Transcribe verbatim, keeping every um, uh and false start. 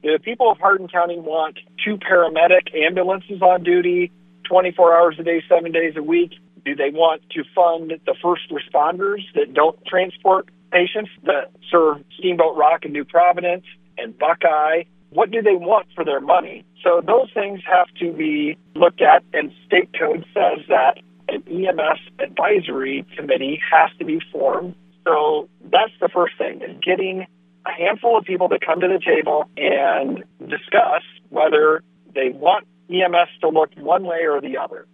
The people of Hardin County want two paramedic ambulances on duty twenty-four hours a day, seven days a week. Do they want to fund the first responders that don't transport patients that serve Steamboat Rock and New Providence and Buckeye? What do they want for their money? So those things have to be looked at, and state code says that an E M S advisory committee has to be formed. So that's the first thing, is getting a handful of people to come to the table and discuss whether they want E M S to look one way or the other.